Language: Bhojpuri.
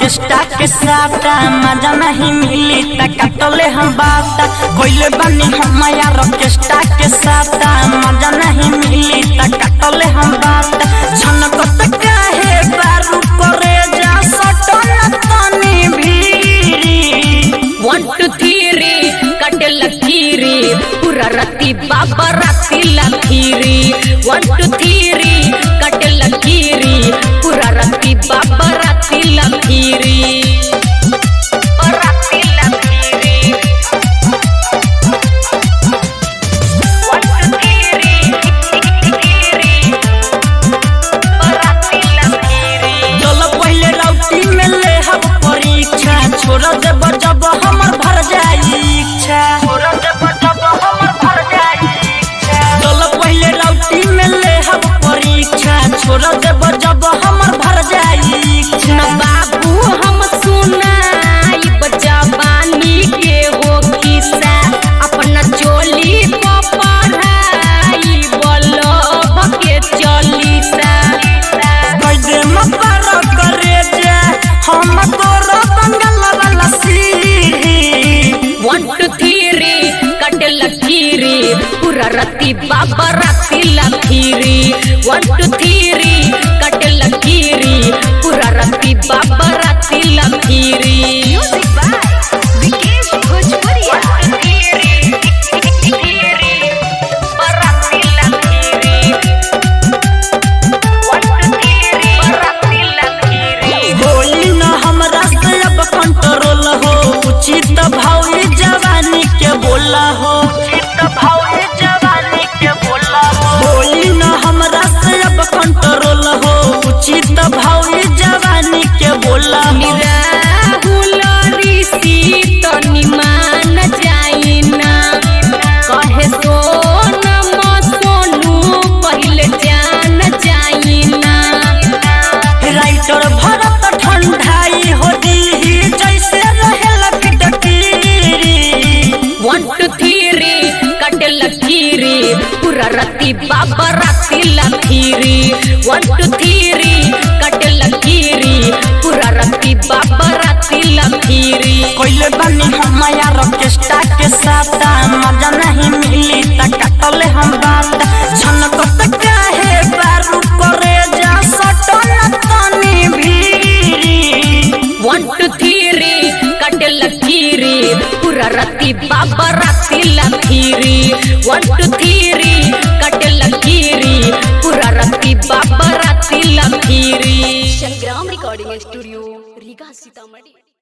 ऑर्केस्ट्रा के साटा मजा नहीं मिली त कटले हम बाता कोइले बनी हम यार ऑर्केस्ट्रा के साटा मजा नहीं मिली त कटले हम बाता छनको त काहे बारू करे जा सटन तनी भीरी 1 2 3 कटे लकीरी पूरा राती बाबा राती लकीरी 1 2 3 कटे लकीरी पूरा राती बाबा राती लकीरी राती लकीरी 1 2 3 राती लकीरी चलो पहले राउटी में ले हम परीक्षा छोड़ देब जब हमर भर जाई इच्छा छोड़ देब जब हमर भर जाई इच्छा चलो पहले राउटी में ले हम परीक्षा छोड़ देब जब हमर भर जाई इच्छा न बाबू हम सुनाई बजावानी के हो किस्सा अपना चोली को पढ़ाई बोलो के चलीसा कैदे मपर करे जा हम तोरा बंगल वाला सीढ़ी 1 2 3 कटे लकीरी पूरा राती बाबा राती लकीरी 1 2 3 कटे लकीरी पूरा राती बाबा राती लकीरी म्यूजिक बाय विकेश भोजपुरिया राती लकीरी 1 2 राती लकीरी बोली न हमरा से अब कंट्रोल हो उचित भाव जवानी के बोला हो उचित भाव जवानी के बोला हो बोली न हमरा से अब कंट्रोल हो उचित भाव जवानी के बोला हो राहुल ऋषि तनी मान जाइना कहे सोनम सोनू पहले जान जाइना राइटर भरत ठंडाई हो दी जैसे रहेला फिटकीरी 1 2 3 कटे लकीरी पूरा राती बाबा राती लकीरी 1 2 3 कटे लकीरी पूरा राती बाबा राती लकीरी कोइले बनी हम यार ऑर्केस्ट्रा के साटा मजा नहीं मिली त कटले हम बाता छनको त काहे बारू करे जा सटन तनी भीरी 1 2 3 कटे लकीरी पूरा राती बाबा राती लकीरी 1 2 3 कटे लकीरी पूरा राती बाबा राती लकीरी संग्राम रिकॉर्डिंग स्टूडियो रीगा सीतामढ़ी।